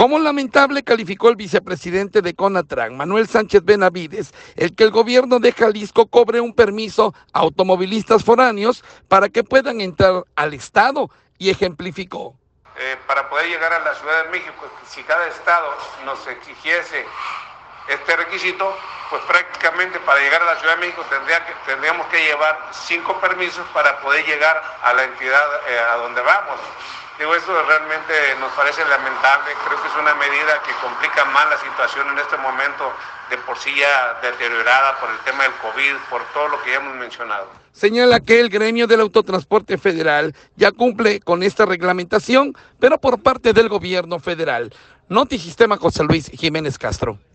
Como lamentable calificó el vicepresidente de Conatran, Manuel Sánchez Benavides, el que el gobierno de Jalisco cobre un permiso a automovilistas foráneos para que puedan entrar al estado, y ejemplificó. Para poder llegar a la Ciudad de México, si cada estado nos exigiese este requisito, pues prácticamente para llegar a la Ciudad de México tendríamos que llevar 5 permisos para poder llegar a la entidad a donde vamos. Digo, esto realmente nos parece lamentable, creo que es una medida que complica más la situación en este momento, de por sí ya deteriorada por el tema del COVID, por todo lo que ya hemos mencionado. Señala que el gremio del autotransporte federal ya cumple con esta reglamentación, pero por parte del gobierno federal. Notisistema, José Luis Jiménez Castro.